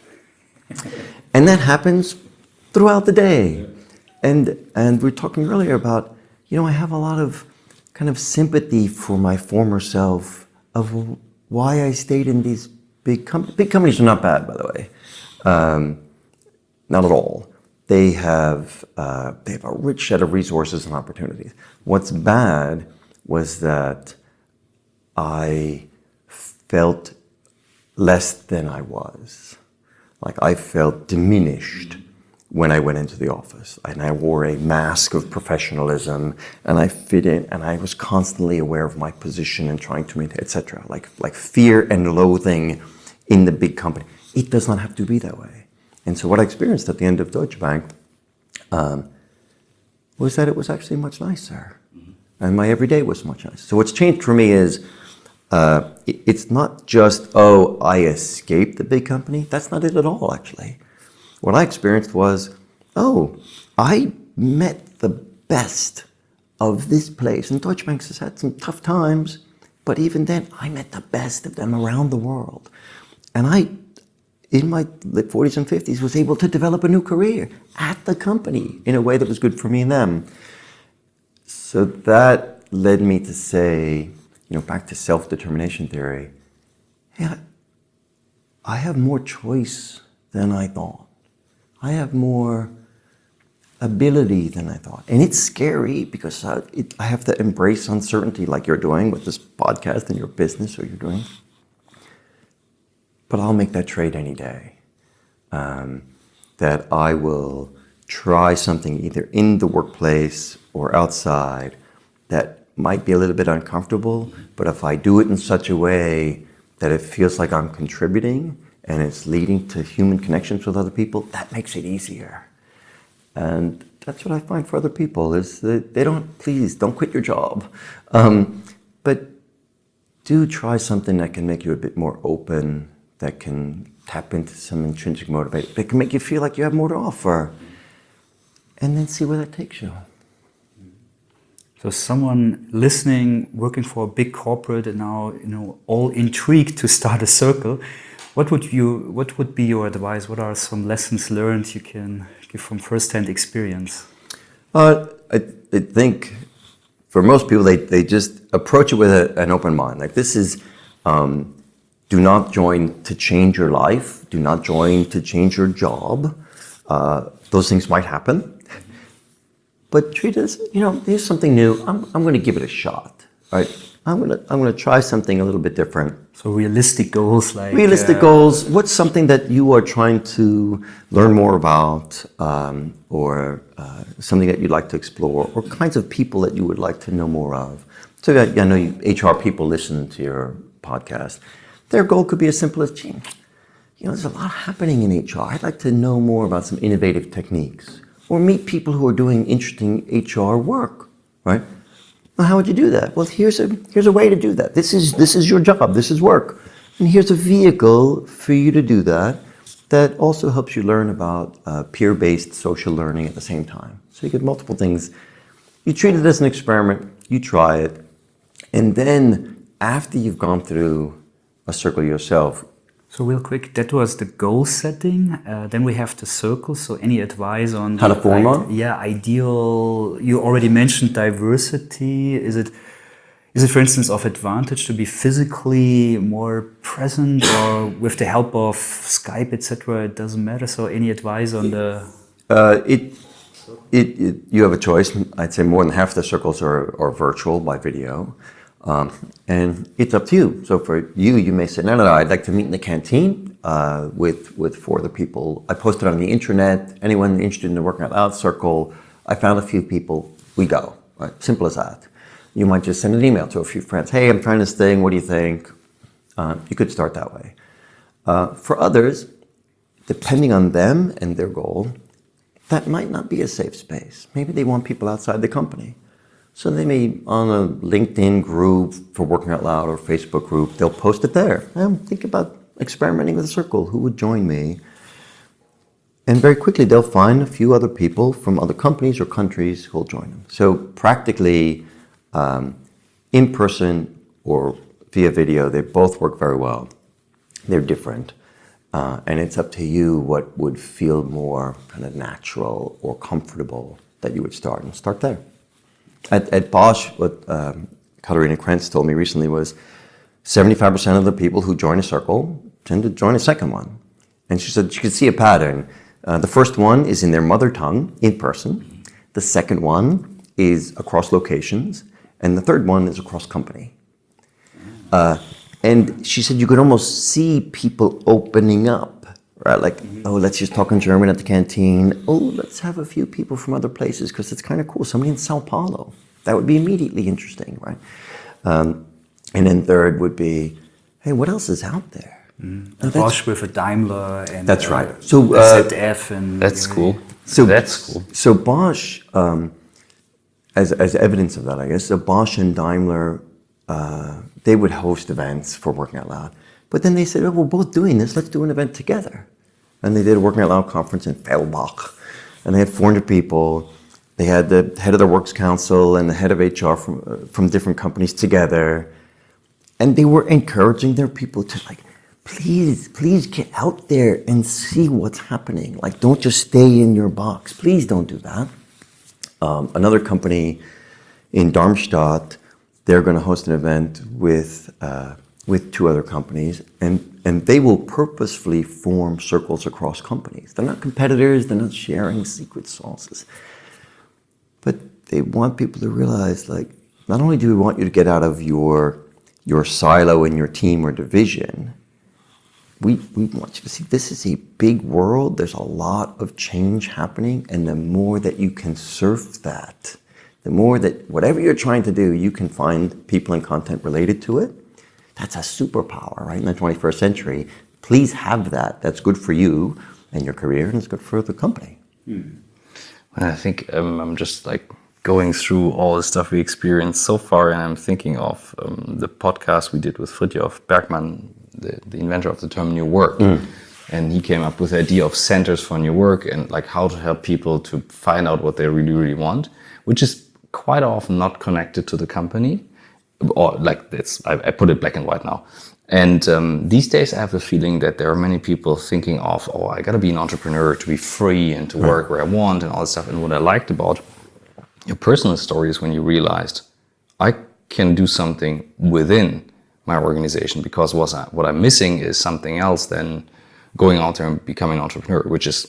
And that happens throughout the day. And and we were talking earlier about, you know, I have a lot of kind of sympathy for my former self of why I stayed in these big companies. Big companies are not bad, by the way. Um, not at all. They have uh, they have a rich set of resources and opportunities. What's bad was that I felt less than I was. Like I felt diminished when I went into the office, and I wore a mask of professionalism, and I fit in, and I was constantly aware of my position and trying to maintain, et cetera. Like like fear and loathing in the big company. It does not have to be that way. And so what I experienced at the end of Deutsche Bank um, was that it was actually much nicer, mm-hmm. and my everyday was much nicer. So what's changed for me is uh, it, it's not just, oh, I escaped the big company. That's not it at all, actually. What I experienced was, oh, I met the best of this place. And Deutsche Bank has had some tough times, but even then, I met the best of them around the world. And I, in my late forties and fifties, was able to develop a new career at the company in a way that was good for me and them. So that led me to say, you know, back to self-determination theory, hey, I have more choice than I thought. I have more ability than I thought. And it's scary because I, it, I have to embrace uncertainty like you're doing with this podcast and your business or you're doing. But I'll make that trade any day. Um, that I will try something either in the workplace or outside that might be a little bit uncomfortable, but if I do it in such a way that it feels like I'm contributing and it's leading to human connections with other people, that makes it easier. And that's what I find for other people is that they don't, please, don't quit your job. Um, but do try something that can make you a bit more open, that can tap into some intrinsic motivation, that can make you feel like you have more to offer. And then see where that takes you. So someone listening, working for a big corporate and now, you know, all intrigued to start a circle, what would you, what would be your advice? What are some lessons learned you can give from first-hand experience? Uh, I, I think for most people, they, they just approach it with a, an open mind. Like this is, um, do not join to change your life. Do not join to change your job. Uh, those things might happen. But treat it as, you know, here's something new. I'm, I'm going to give it a shot, right? I'm going to, I'm going to try something a little bit different. So realistic goals, like realistic uh, goals. What's something that you are trying to learn more about, um, or uh, something that you'd like to explore, or kinds of people that you would like to know more of? So I, I know you, H R people listen to your podcast. Their goal could be as simple as, gee, you know, there's a lot happening in H R. I'd like to know more about some innovative techniques. Or meet people who are doing interesting H R work, right? Well, how would you do that? Well, here's a here's a way to do that. This is this is your job. This is work, and here's a vehicle for you to do that. That also helps you learn about uh, peer-based social learning at the same time. So you get multiple things. You treat it as an experiment. You try it, and then after you've gone through a circle yourself. So real quick, that was the goal setting. Uh, then we have the circle. So any advice on How to form one? Yeah, ideal. You already mentioned diversity. Is it, is it for instance of advantage to be physically more present, or with the help of Skype, et cetera? It doesn't matter. So any advice on the? Uh, it it, it, you have a choice. I'd say more than half the circles are, are virtual by video. Um, and it's up to you. So for you, you may say, no, no, no, I'd like to meet in the canteen uh, with, with four other people. I posted on the internet, anyone interested in the Working Out Loud circle, I found a few people, we go, right? Simple as that. You might just send an email to a few friends. Hey, I'm trying this thing, what do you think? Uh, you could start that way. Uh, for others, depending on them and their goal, that might not be a safe space. Maybe they want people outside the company. So they may, on a LinkedIn group for Working Out Loud or Facebook group, they'll post it there. Um, think about experimenting with a circle. Who would join me? And very quickly, they'll find a few other people from other companies or countries who'll join them. So practically, um, in person or via video, they both work very well. They're different. Uh, and it's up to you what would feel more kind of natural or comfortable that you would start, and start there. At, at Bosch, what um, Katharina Krentz told me recently was seventy-five percent of the people who join a circle tend to join a second one. And she said she could see a pattern. Uh, the first one is in their mother tongue, in person. The second one is across locations. And the third one is across company. Uh, and she said you could almost see people opening up, right? Like, oh, let's just talk in German at the canteen. Oh, let's have a few people from other places because it's kind of cool. Somebody in Sao Paulo. That would be immediately interesting, right? Um, and then third would be, hey, what else is out there? Mm. Oh, Bosch with a Daimler and that's uh, right. So uh, Z F and That's cool. So that's cool. So Bosch, um, as as evidence of that, I guess, so Bosch and Daimler, uh, they would host events for Working Out Loud. But then they said, oh, we're both doing this. Let's do an event together. And they did a Working Out Loud conference in Fellbach. And they had four hundred people. They had the head of the Works Council and the head of H R from uh, from different companies together. And they were encouraging their people to, like, please, please get out there and see what's happening. Like, don't just stay in your box. Please don't do that. Um, another company in Darmstadt, they're going to host an event with uh, with two other companies, and, and they will purposefully form circles across companies. They're not competitors, they're not sharing secret sauces. But they want people to realize, like, not only do we want you to get out of your, your silo in your team or division, we, we want you to see this is a big world, there's a lot of change happening, and the more that you can surf that, the more that whatever you're trying to do, you can find people and content related to it. That's a superpower, right, in the twenty-first century. Please have that. That's good for you and your career, and it's good for the company. Hmm. And I think um, I'm just like going through all the stuff we experienced so far, and I'm thinking of um, the podcast we did with Fridtjof Bergmann, the, the inventor of the term New Work. Mm. And he came up with the idea of centers for new work and like how to help people to find out what they really, really want, which is quite often not connected to the company. Or like it's, I, I put it black and white now. And um, these days I have the feeling that there are many people thinking of, oh, I gotta be an entrepreneur to be free and to work where I want and all this stuff. And what I liked about your personal story is when you realized I can do something within my organization, because what, I, what I'm missing is something else than going out there and becoming an entrepreneur, which is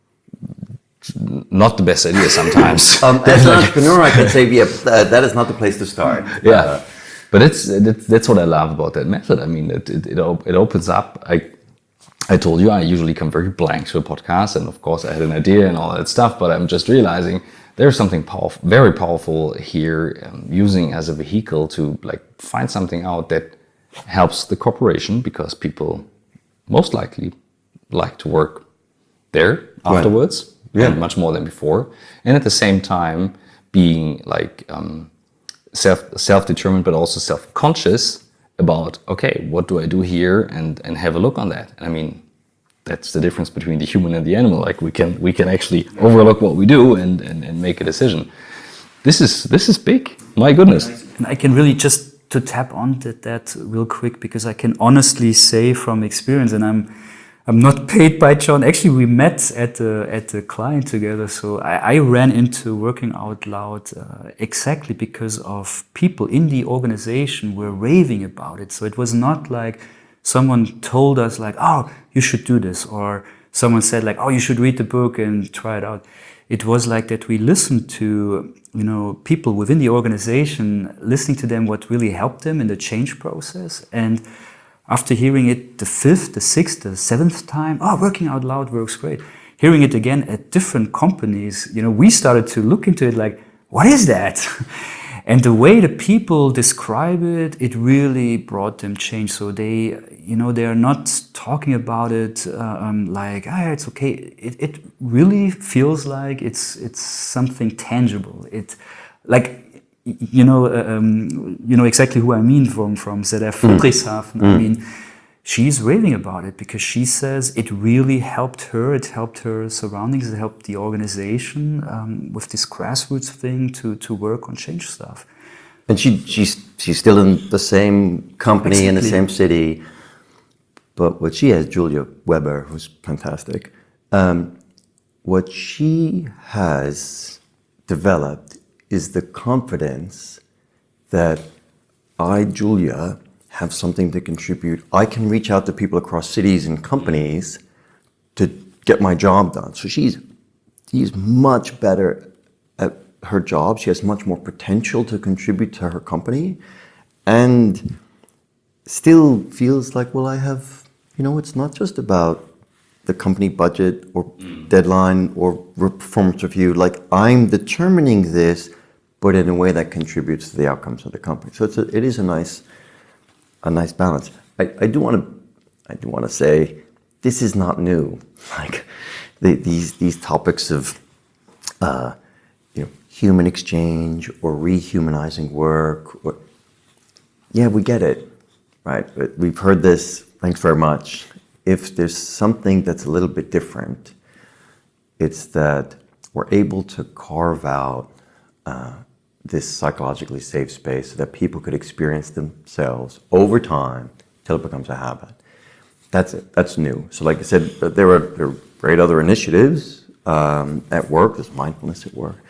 not the best idea sometimes. um, as an entrepreneur, I can say, yeah, uh, that is not the place to start. Yeah. Uh, But it's, that's what I love about that method. I mean, it, it, it, op- it opens up. I, I told you, I usually come very blank to a podcast. And of course I had an idea and all that stuff, but I'm just realizing there's something powerful, very powerful here, um, using as a vehicle to like find something out that helps the corporation, because people most likely like to work there afterwards, right. Yeah. And much more than before. And at the same time being like, um, self self-determined, but also self-conscious about, okay, what do I do here, and and have a look on that. And I mean, that's the difference between the human and the animal. Like we can we can actually overlook what we do and and, and make a decision. This is this is big. My goodness. And I can really just to tap on that, that real quick, because I can honestly say from experience, and I'm I'm not paid by John. Actually, we met at the at the client together. So I, I ran into Working Out Loud uh, exactly because of people in the organization were raving about it. So it was not like someone told us like, oh, you should do this, or someone said like, oh, you should read the book and try it out. it was like that we listened to, you know, people within the organization, listening to them what really helped them in the change process. And after hearing it the fifth, the sixth, the seventh time, oh, working out loud works great. Hearing it again at different companies, you know, we started to look into it like, what is that? And the way the people describe it, it really brought them change. So they, you know, they are not talking about it uh, um, like, ah, it's okay. It, it really feels like it's it's something tangible. It, like, you know, uh, um, you know exactly who I mean from from Z F Friedrichshafen. Mm. I mean, she's raving about it because she says it really helped her. It helped her surroundings. It helped the organization um, with this grassroots thing to to work on change stuff. And she she's she's still in the same company Exactly. in the same city. But what she has, Julia Weber, who's fantastic. Um, what she has developed is the confidence that I, Julia, have something to contribute. I can reach out to people across cities and companies to get my job done. So she's she's much better at her job. She has much more potential to contribute to her company, and still feels like, well, I have, you know, it's not just about the company budget or deadline or performance review. Like, I'm determining this, but in a way that contributes to the outcomes of the company. So it's a, it is a nice. A nice balance. I, I do want to, I do want to say, this is not new. Like the, these these topics of, uh, you know, human exchange or rehumanizing work. Or, yeah, we get it, right? But we've heard this. Thanks very much. If there's something that's a little bit different, it's that we're able to carve out Uh, this psychologically safe space so that people could experience themselves over time till it becomes a habit. That's it. That's new. So like I said, there are, there are great other initiatives um, at work. There's mindfulness at work.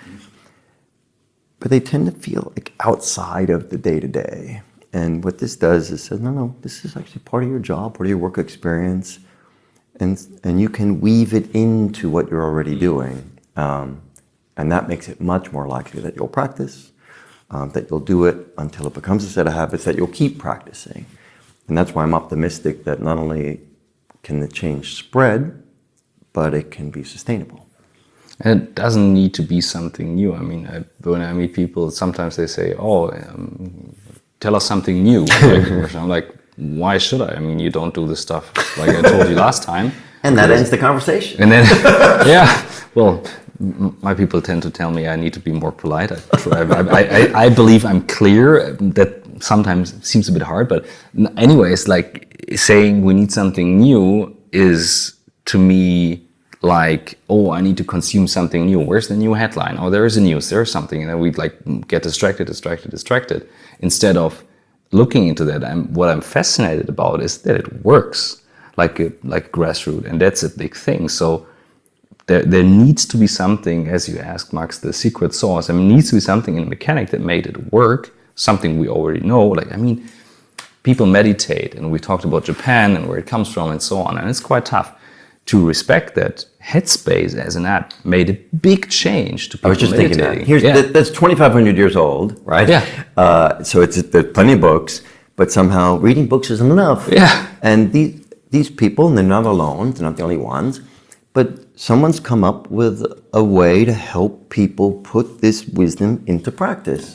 But they tend to feel like outside of the day-to-day. And what this does is says, no, no, this is actually part of your job, part of your work experience. And, and you can weave it into what you're already doing. Um, And that makes it much more likely that you'll practice, um, that you'll do it until it becomes a set of habits that you'll keep practicing. And that's why I'm optimistic that not only can the change spread, but it can be sustainable. And it doesn't need to be something new. I mean, I, when I meet people, sometimes they say, oh, um, tell us something new. I'm like, why should I? I mean, you don't do this stuff like I told you last time. And that ends the conversation. And then, yeah, well, my people tend to tell me I need to be more polite. I, try, I, I, I believe I'm clear. That sometimes seems a bit hard, but anyways, like saying we need something new is to me like, oh, I need to consume something new. Where's the new headline? Oh, there is a news. There's something, and then we like get distracted, distracted, distracted. Instead of looking into that, I'm, what I'm fascinated about is that it works like a, like grassroots, and that's a big thing. So. There, there needs to be something, as you asked, Max, the secret sauce. I mean, needs to be something in the mechanic that made it work, something we already know. Like, I mean, people meditate, and we talked about Japan and where it comes from and so on, and it's quite tough to respect that Headspace as an app made a big change to people I was just meditating. thinking that. Here's, yeah. that, that's twenty-five hundred years old, right? Yeah. Uh, so it's, there's plenty of books, but somehow reading books isn't enough. Yeah. And these, these people, and they're not alone, they're not the only ones, but someone's come up with a way to help people put this wisdom into practice.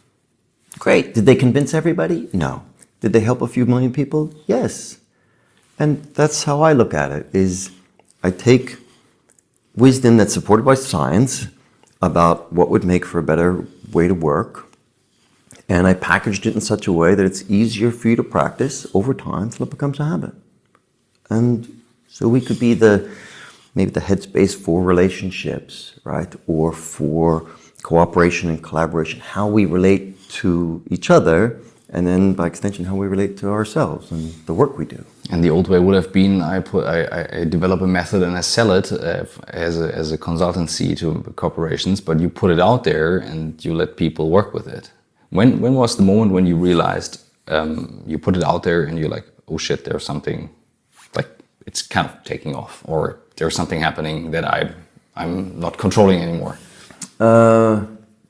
Great. Did they convince everybody? No. Did they help a few million people? Yes. And that's how I look at it, is I take wisdom that's supported by science about what would make for a better way to work, and I packaged it in such a way that it's easier for you to practice over time until it becomes a habit. And so we could be the maybe the headspace for relationships, right? Or for cooperation and collaboration, how we relate to each other, and then by extension, how we relate to ourselves and the work we do. And the old way would have been I put I, I develop a method and I sell it uh, as a as a consultancy to corporations, but you put it out there and you let people work with it. When when was the moment when you realized um, you put it out there and you're like, oh shit, there's something like it's kind of taking off, or there's something happening that I I'm not controlling anymore? Uh,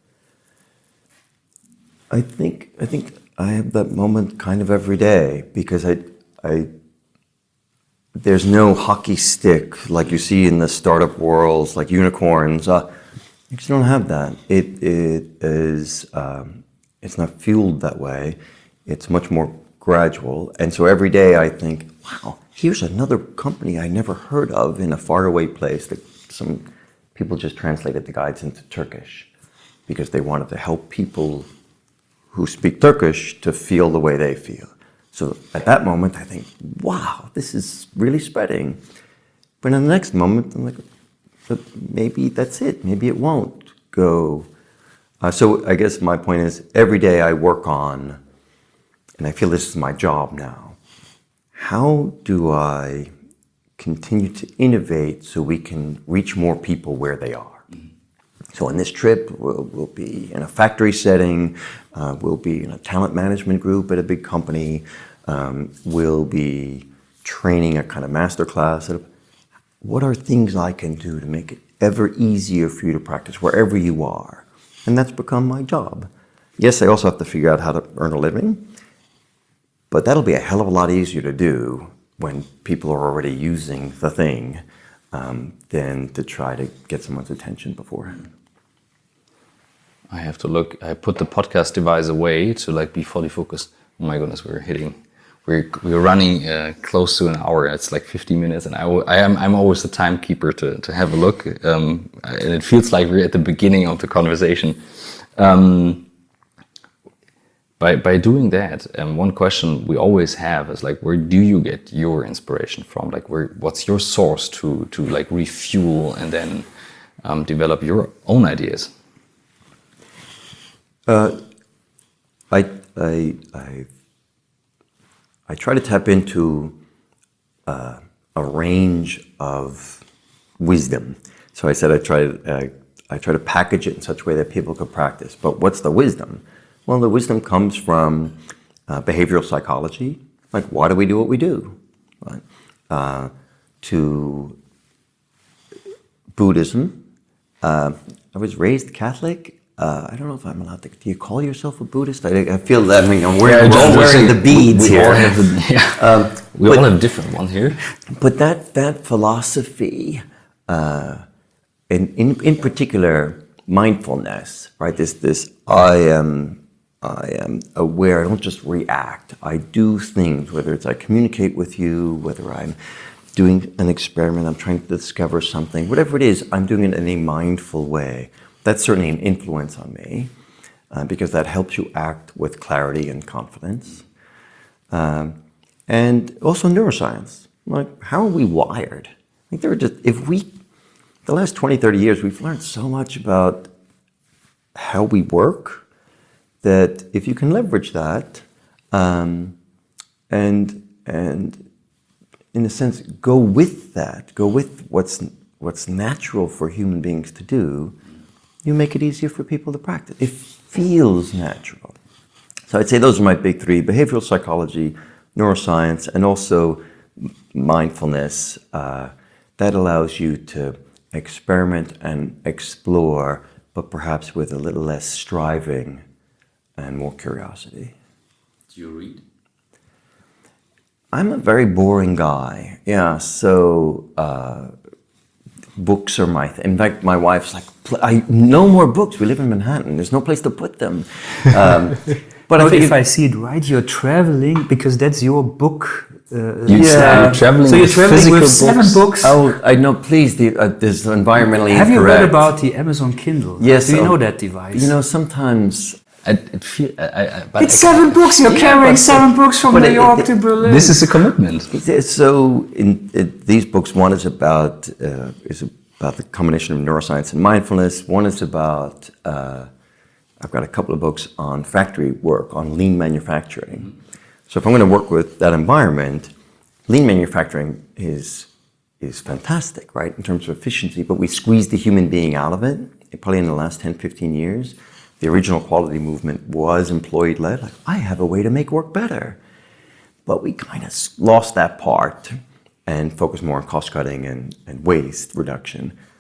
I think I think I have that moment kind of every day because I I there's no hockey stick like you see in the startup worlds, like unicorns. Uh, you just don't have that. It it is um, it's not fueled that way. It's much more gradual, and so every day I think, wow, here's another company I never heard of in a faraway place. That some people just translated the guides into Turkish because they wanted to help people who speak Turkish to feel the way they feel. So at that moment, I think, wow, this is really spreading. But in the next moment, I'm like, but maybe that's it. Maybe it won't go. Uh, so I guess my point is, every day I work on, and I feel this is my job now, how do I continue to innovate so we can reach more people where they are? So on this trip, we'll, we'll be in a factory setting, uh, we'll be in a talent management group at a big company, um, we'll be training a kind of master class. What are things I can do to make it ever easier for you to practice wherever you are? And that's become my job. Yes, I also have to figure out how to earn a living, but that'll be a hell of a lot easier to do when people are already using the thing um, than to try to get someone's attention beforehand. I have to look. I put the podcast device away to like be fully focused. Oh my goodness, we're hitting. We're we're running uh, close to an hour. It's like fifty minutes, and I, I am I'm always the timekeeper to to have a look. Um, and it feels like we're at the beginning of the conversation. Um, by by doing that, um, one question we always have is like, where do you get your inspiration from? Like, where what's your source to to like refuel and then um, develop your own ideas? Uh, I, I, I, I try to tap into uh, a range of wisdom. So I said I try, uh, I try to package it in such a way that people could practice. But what's the wisdom? Well, the wisdom comes from uh, behavioral psychology, like why do we do what we do? Right? Uh, to Buddhism. Uh, I was raised Catholic. Uh, I don't know if I'm allowed to. Do you call yourself a Buddhist? I, I feel that. I mean, I'm wearing, Yeah, we're all wearing the beads we, we here. All have the, yeah. um, we but, all have different ones here. But that that philosophy, uh, in, in in particular, mindfulness, right? This this I am I am aware. I don't just react. I do things. Whether it's I communicate with you, whether I'm doing an experiment, I'm trying to discover something. Whatever it is, I'm doing it in a mindful way. That's certainly an influence on me uh, because that helps you act with clarity and confidence. Um, and also neuroscience. Like, how are we wired? I think there are just, if we, the last twenty, thirty years, we've learned so much about how we work that if you can leverage that um, and, and in a sense, go with that, go with what's, what's natural for human beings to do, you make it easier for people to practice. It feels natural. So I'd say those are my big three: behavioral psychology, neuroscience, and also mindfulness. Uh, that allows you to experiment and explore, but perhaps with a little less striving and more curiosity. Do you read? I'm a very boring guy. Yeah, so uh, books are my thing. In fact, my wife's like, I no more books. We live in Manhattan. There's no place to put them. Um, But I if, think if I see it right, you're traveling because that's your book. Uh, You, Yeah. You're traveling. so you're with traveling physical with seven books. Oh, I know. Please, the, uh, this is environmentally Have you read incorrect. about the Amazon Kindle? Yes. Do you so- know that device? You know, sometimes I, it feel, I, I, but it's I- seven books. You're carrying but- seven books from but New it- York it- to Berlin. This is a commitment. it's- so. In it, these books, one is about uh, is about the combination of neuroscience and mindfulness. One is about. Uh, I've got a couple of books on factory work, on lean manufacturing. So if I'm going to work with that environment, lean manufacturing is is fantastic, right, in terms of efficiency, but we squeezed the human being out of it, probably in the last ten, fifteen years. The original quality movement was employee-led. Like, I have a way to make work better. But we kind of lost that part and focused more on cost-cutting and, and waste reduction.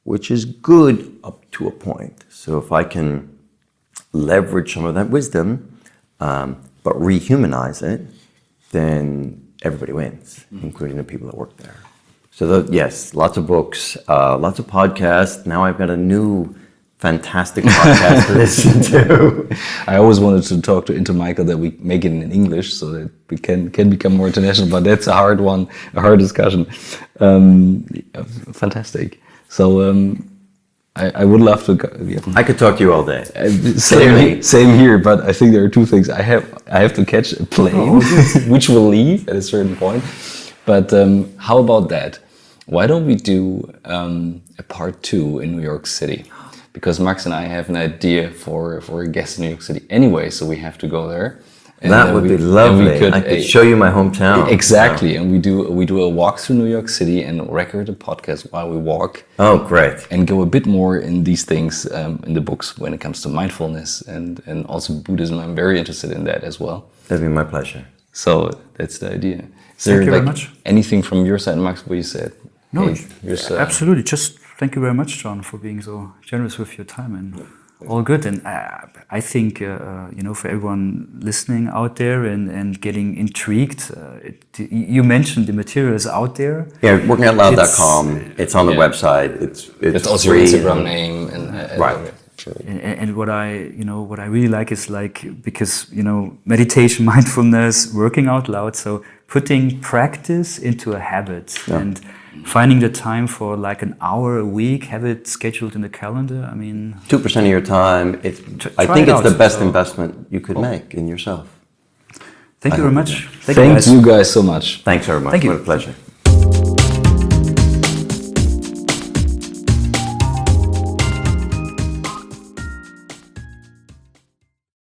which is good up to a point. So if I can leverage some of that wisdom, um, but rehumanize it, then everybody wins, mm-hmm. including the people that work there. So the, yes, lots of books, uh, lots of podcasts. Now I've got a new fantastic podcast to listen to. I always wanted to talk to Intermichael that we make it in English so that we can, can become more international, but that's a hard one, a hard discussion. Um, fantastic. So um, I, I would love to. Yeah. I could talk to you all day. Uh, same, same here, but I think there are two things. I have I have to catch a plane, which will leave at a certain point. But um, how about that? Why don't we do um, a part two in New York City? Because Max and I have an idea for, for a guest in New York City anyway, so we have to go there. And that would we, be lovely. Could, I could uh, show you my hometown. Exactly, so. And we do we do a walk through New York City and record a podcast while we walk. Oh, great! And go a bit more in these things um, in the books when it comes to mindfulness and and also Buddhism. I'm very interested in that as well. That'd be my pleasure. So that's the idea. Is thank there you like very much. Anything from your side, Max? What you said? No, hey, uh, absolutely. Just thank you very much, John, for being so generous with your time and all good. And I, I think, uh, you know, for everyone listening out there and, and getting intrigued, uh, it, you mentioned the material is out there. Yeah, working out loud dot com. It's, it's on the yeah. website. It's it's, it's also your Instagram name and uh, right. And, and what I, you know, what I really like is like, because, you know, meditation, mindfulness, working out loud. So putting practice into a habit yeah. and finding the time for like an hour a week, have it scheduled in the calendar. I mean, two percent of your time. It, I think it it's the best so, investment you could oh. make in yourself. Thank I you very much. Thank, Thank you guys so much. Thanks very much. Thank you. What a pleasure.